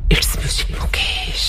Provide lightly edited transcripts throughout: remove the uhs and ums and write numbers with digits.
It's music Mukesh.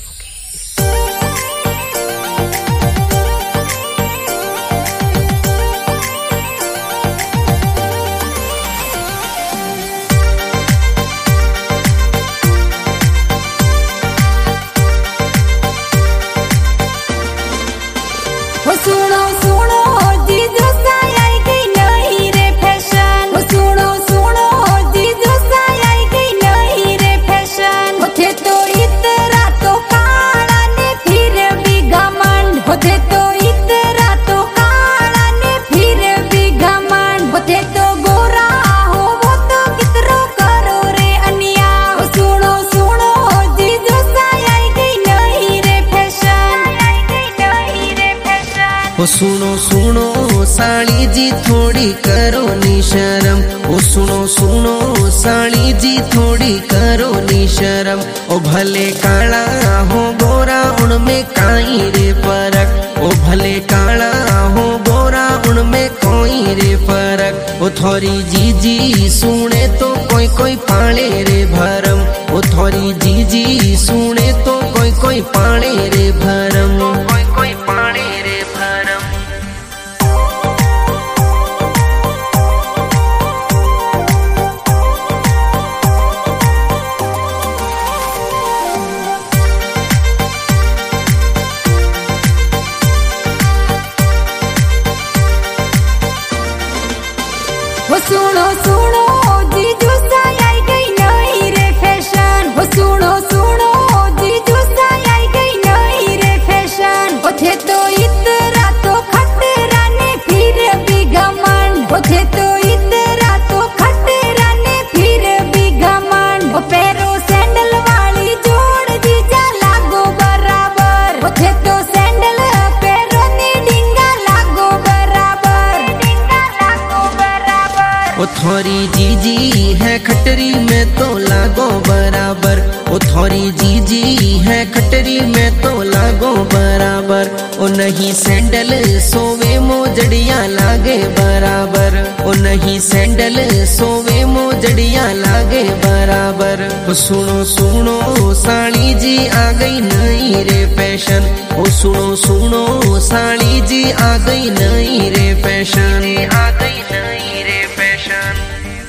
सुनो सुनो जीजू साई आई गई नई रे फैशन। सुनो सुनो जीजू साई आई गई नई रे फैशन। होते तो इतरा तो काला ने फिर भी घमंड। होते तो इतरा तो काला ने फिर भी घमंड। होते तो गोरा हो वो तो कितरो करो रे अन्या। सुनो सुनो जीजू साई आई गई नई रे फैशन। आई गई नई रे फैशन। ओ सुनो सुनो साली जी थोड़ी करो नी शर्म। ओ सुनो सुनो साली जी थोड़ी करो नी शर्म। ओ भले काला हो गोरा उनमें काई रे फरक। ओ भले काला हो गोरा उनमें कोई रे फरक। ओ थोड़ी जीजी सुने तो कोई कोई पाले रे भरम। ओ थोड़ी जीजी सुने तो कोई कोई पाले रे भरम। कोई कोई पाले रे भरम। सुनो सुनो जीजू साई आई गई नई रे फैशन। सुनो सुनो जीजू साई आई गई नई रे फैशन। होते तो इतरा तो खतरा ने फिर भी घमंड। होते तो इतरा तो खतरा ने फिर भी घमंड। वो पैरों सैंडल वाली जोड़ जीजा लागो बराबर। होते तो सैंडल पैरों ने डिंगा लागो बराबर। डिंगा लागो बराबर। ओ थोड़ी जीजी है खटरी में तो लागो बराबर। ओ थोड़ी जीजी है खटरी में तो लागो बराबर। ओ नहीं सैंडल सोवे मोजड़िया लागे बराबर। ओ नहीं सैंडल सोवे मोजड़िया लागे बराबर। ओ सुनो सुनो साली जी आ गई नई रे फैशन। ओ सुनो सुनो साली जी आ गई नई रे फैशन। आ गई नई रे फैशन।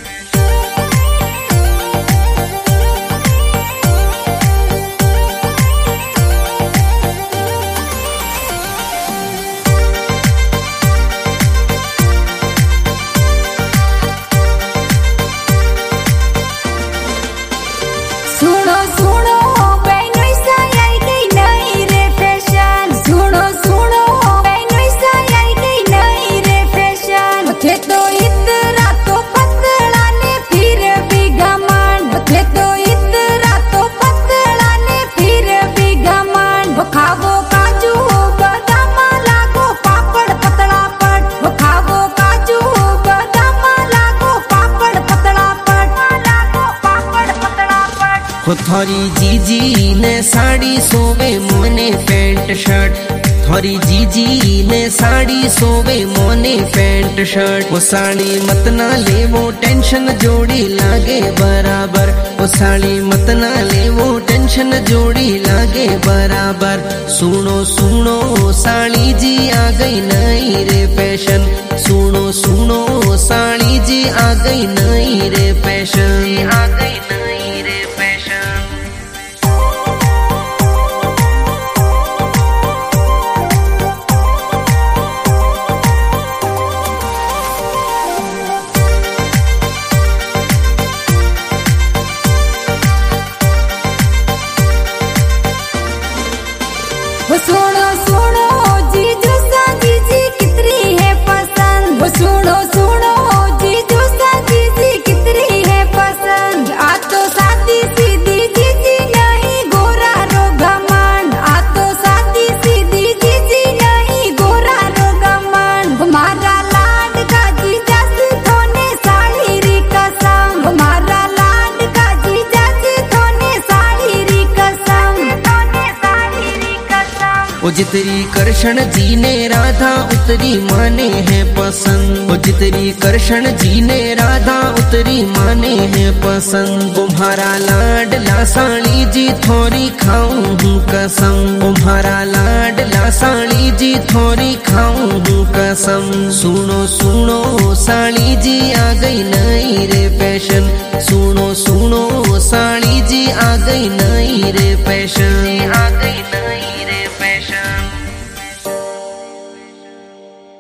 सुनो सुनो बहनों साई आई गई नई रे फैशन। सुनो सुनो बहनों साई आई गई नई रे फैशन। होते तो इतरा तो पतला ने फिर भी घमंड। होते तो इतरा तो पतला ने फिर भी घमंड। वो खावो काजू बादाम लागो पापड़ पतला पट। वो खावो काजू बादाम लागो पापड़ पतला पट। लागो पापड़ पतला पट। ओ थोड़ी जीजी ने साड़ी सोवे मोने पैंट शर्ट। थोड़ी जीजी ने साड़ी सोवे मोने पैंट शर्ट। वो साड़ी मत ना ले वो टेंशन जोड़ी लागे बराबर। वो साड़ी मत ना ले वो टेंशन जोड़ी लागे बराबर। सुनो सुनो साड़ी जी आ गई नई रे फैशन। सुनो सुनो साड़ी जी आ गई नई रे फैशन। आ गई नई रे फैशन। सुनो सुनो जीजू सा जीजी कितनी है पसंद। सुनो सुनो जीजू सा जीजी कितनी है पसंद। ओ जितरी कृष्ण जी ने राधा उतरी माने हैं पसंद। ओ जितरी कृष्ण जी ने राधा उतरी माने हैं पसंद। तुम्हारा लाडला साली जी थोड़ी खाऊं हूँ कसम। तुम्हारा लाडला साली जी थोड़ी खाऊं हूँ कसम। सुनो सुनो साली जी आ गई नई रे फैशन। सुनो सुनो साली जी आ गई नई रे फैशन। आ गई नई रे फैशन।